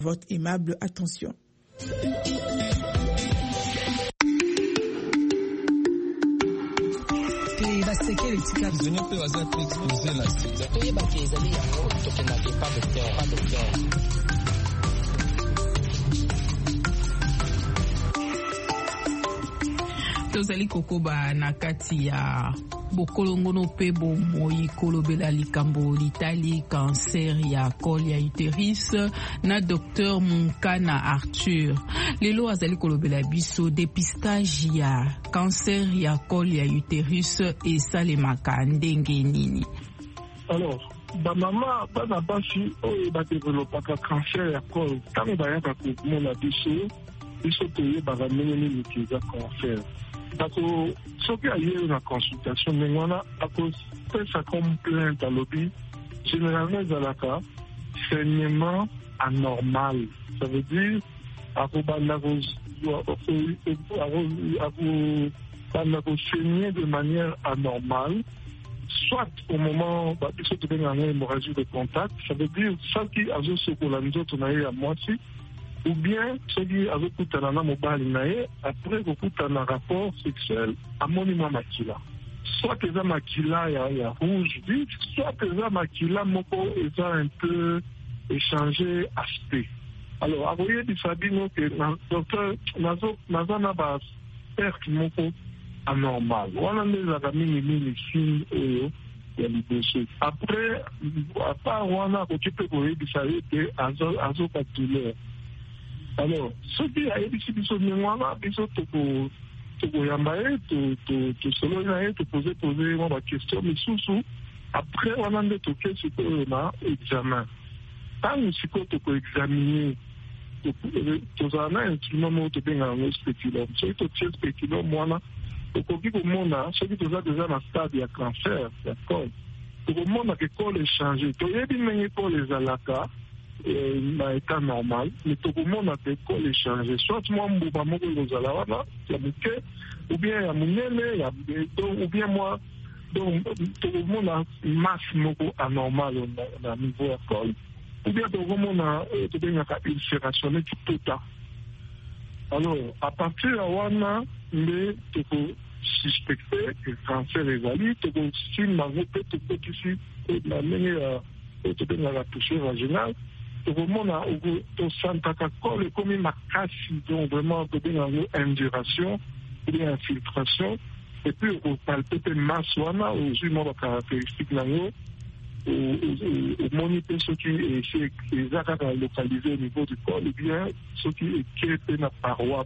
Votre aimable attention. Tozali kokoba na kati ya bokolongono pe bomoi kolobela likambo litali cancer ya col ya utérus na Dr Munkana Arthur. Lelo azali kolobela biso dépistage ya cancer ya col ya utérus esalemaka ndenge nini. Alors, ba mama bana basi oyo ba développaka cancer ya col tango bayaka komona biso toyebaka ndenge nini kiza cancer. Bako soki aye na consultation mais wana akopesa comme plainte alobi généralement ezalaka saignement anormal. Ça veut dire akobanda saigner de manière anormale, soit au moment biso tobengaka hémorragie de contact, ça veut dire soki azosokola nzoto na ye ya mwasi ou bien soki azokutana na mobali na ye après kokutana rapport sexuel amoni mwa makila, soit eza makila ya rouge vif, soit eza makila moko eza un peu échangé aspect. Alors akoyebisa bino ke docteur naza na ba perte moko anormal wana nde ezalaka mingimingi signe oyo ya liboso. Après à part wana akoki mpe koyebisa ye ke azoka douleur. Alors, ce qui a été dit sur le moment, biso tokoyamba ye, tosolo na ye, poser ma question, mais sous après on a toqué sur le examen. Tant que si tu peux examiner, tu as un instrument de bien en spéculum. Si tu tiens spéculum, moi, au cours du monde, ce qui tu as déjà dans le stade de cancer, d'accord. Tout le monde a que col est changé. Tu as bien pour les alaka. Na état normal, mais tout le monde a des cols échangés. Soit moi, mbuba moko lozala wana, ya muke, ou bien ya munene, ou bien moi, donc tout le monde a masse moko anormal au niveau de col. Ou bien tout le monde a une ulcération qui peut être. Alors, à partir de wana, mais tu peux suspecter que le cancer est valide, tu peux si peut-être ici, la meilleure, tu peux la toucher vaginale. Tout le monde a au centre col comme une casse, donc vraiment une induration, une infiltration, et puis on palpe de masse wana aux humains caractéristiques nango, au moniteur ce qui est localisé au niveau du col, ou bien ce qui est la paroi.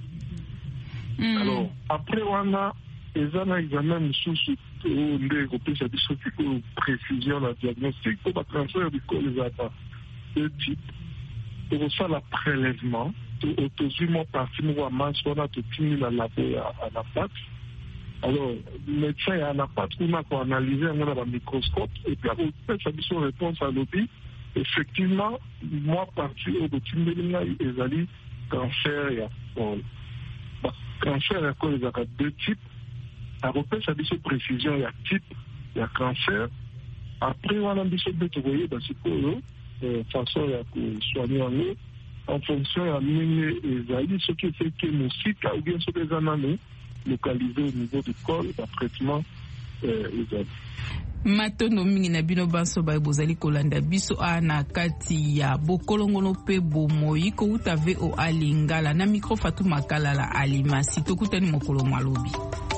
Alors après wana les examens sous ndé kopesa biso précision la diagnostic pour le cancer du col les attaques. De type, pour ça la prélèvement, autosument parti nous à masse, on a tout fini la labo à la pâte. Alors, le médecin à la pâte, on a analysé un microscope et puis on fait sa mission réponse à l'objet. Effectivement, moi parti au Timbelinga et Zali, cancer et col. Cancer et col, il y a deux types. À repère sa mission précision, il y a type, il y a cancer. Après, on a mission de trouver dans ce cas façon ya soigner en fonction ya mine ezali ce qui fait que musika ou bien ce que zanane localisé au niveau du col le traitement ezali matondo mingi na bino banso ba bozali kolanda biso ana kati ya bokolongono pe bomoi ko utave o alingala na micro Fatou Makalala Alimasi tokutani mokolo malobi.